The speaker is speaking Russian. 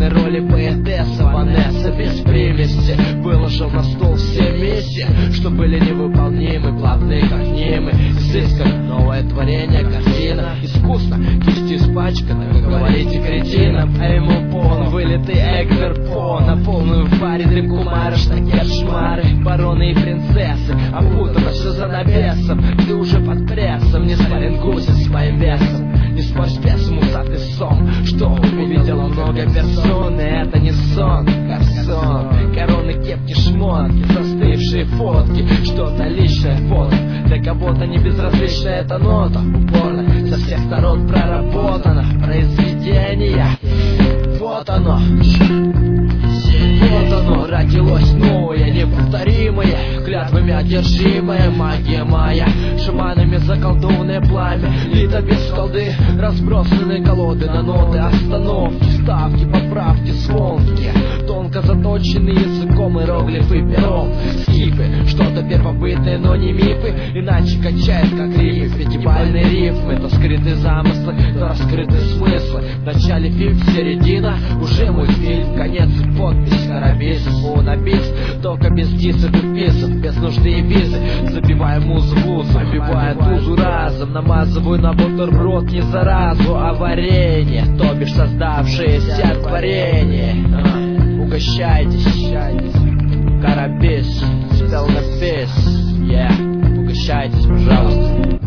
главной роли поэтесса Ванесса без примеси выложил на стол все миссии, что были невыполнимы, плавные как немы. Изысканно новое творение, картина искусно, кисти испачканы, вы говорите кретином, а ему пон, вылитый Эгнер По. На полную паре дымку марш, такие шмары, бароны и принцессы, опутано все занавесом. Ты уже под прессом, не спаррингуйся с моим весом, не спорь с бесом, усатый сон. Что увидела много персон, и это не сон, как сон. Короны, кепки, шмотки, застывшие фотки, что-то личное фото. Для кого-то не безразличная эта нота, упорно со всех сторон проработано произведение. Вот оно, родилось новое, неповторимое, клятвами одержимое, магия моя, шаманами заколдованное пламя, лито без колды, разбросаны колоды на ноты, остановки, ставки, поправки, звонки, тонко заточенные языком иероглифы пером, скифы, что-то первобытное, но не мифы, иначе качает как риф, пятибальные рифмы, то скрытые замыслы, то раскрытые смыслы, в начале фильм, середина, уже мультфильм, конец и подпись, карабис, фонобис, только без дисов и писов, без нужды и визы, забивая музу вузом, обивая тузу разом, намазываю на бутерброд не заразу, а варенье, то бишь создавшееся творение. Угощайтесь, карабис, спел на пис, угощайтесь, пожалуйста.